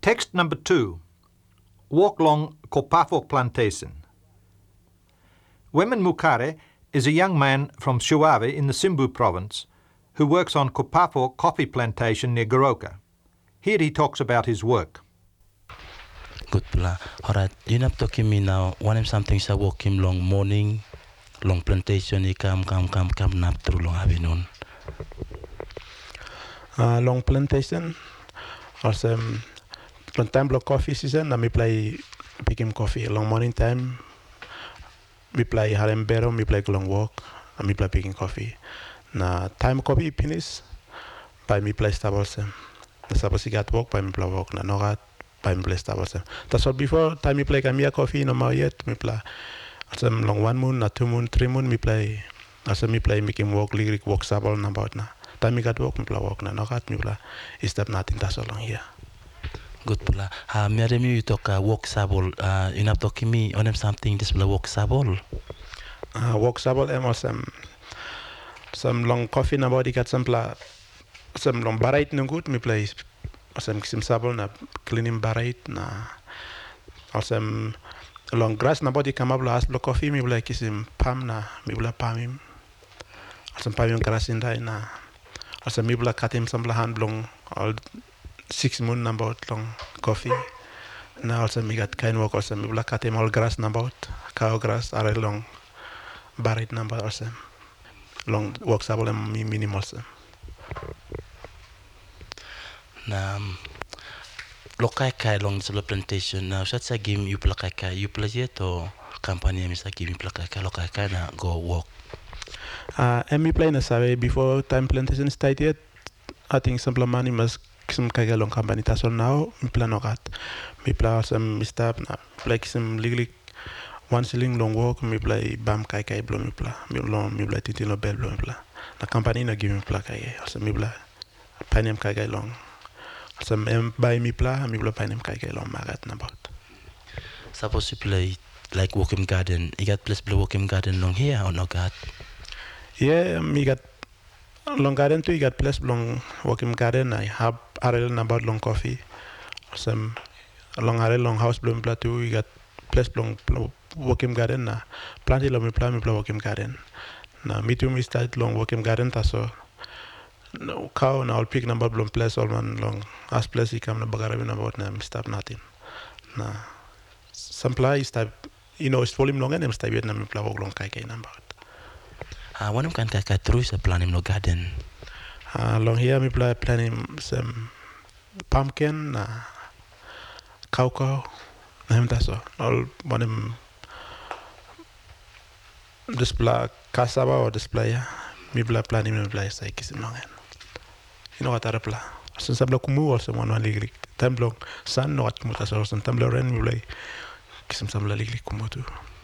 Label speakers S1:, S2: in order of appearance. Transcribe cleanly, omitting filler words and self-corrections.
S1: Text number 2. Walk along Kopafok Plantation. Wemen Mukare is a young man from Shuave in the Simbu province who works on Kopafok coffee plantation near Goroka. Here he talks about his work.
S2: Good pula. Alright, you not talking me now. One of something I walk him long morning, long plantation. He come nap through long afternoon.
S3: Long plantation. Also, long time block coffee season. Me play picking coffee. Long morning time. Me play harem bero. Me play long walk. And me play picking coffee. Na time coffee finish. By me play stables. Na sabos got walk. By me play walk. Na nogat. By me play stables. That's what before time me play kamia coffee no more yet. Me play. Also long 1 moon, na 2 moon, 3 moon. Me play. Also me play making walk lyric walk stable na about na. Time me got walk, me play walk na nogat me play. Is that nothing that's all long here.
S2: Good pula. Me ada you talk walk sabol. You not talking me on something this pula walk sabol.
S3: Walk stable some long coffee na body got some long barite no good me play. Some sabol na cleaning barite na. Also long grass na body come up last block coffee me play kisim palm na me play palm him. Also palm him grass in there na. Also me play cut him some hand long all 6 moon about long coffee. Now also me got kind work also me play cut him all grass about cow grass are long barite number also long work stable me minimal also.
S2: Na lokai kai long the plantation now such a game you play kai you play yet or company me sa game you play kai lokai kai na go walk.
S3: And me play na sabe before time plantation start yet. I think some money must some kai long company that's all now me play no gat. Me play some stop na play some legally 1 shilling long walk me play bam kai blow me play. Me play titino bell blow me play. The company na give me play kai also me play panem kai long. So buy me play panem kai long magat na about.
S2: Suppose you play like walking garden. You got place play walking garden long here or no got?
S3: Yeah, me got long garden too. You got place long walking garden. I have arel about long coffee. Some long arel long house bloom play too. You got place long walking garden na. Planted long me play walking garden. Na me too me start long walking garden taso. No cow na all pick number long place all man long as place he come na bagarabin about na me stop nothing. Na some play start it's volume long and I'm start na me play walk long kai number.
S2: One of can kai through the plan him no garden.
S3: Long here me play planning some pumpkin na cow na him taso all one him display cassava or display me play planning me play say kisim long. You know what I reply? Since I block kumu also one ligri. Time long sun not kumu taso some time rain me play kisim some ligri kumu too.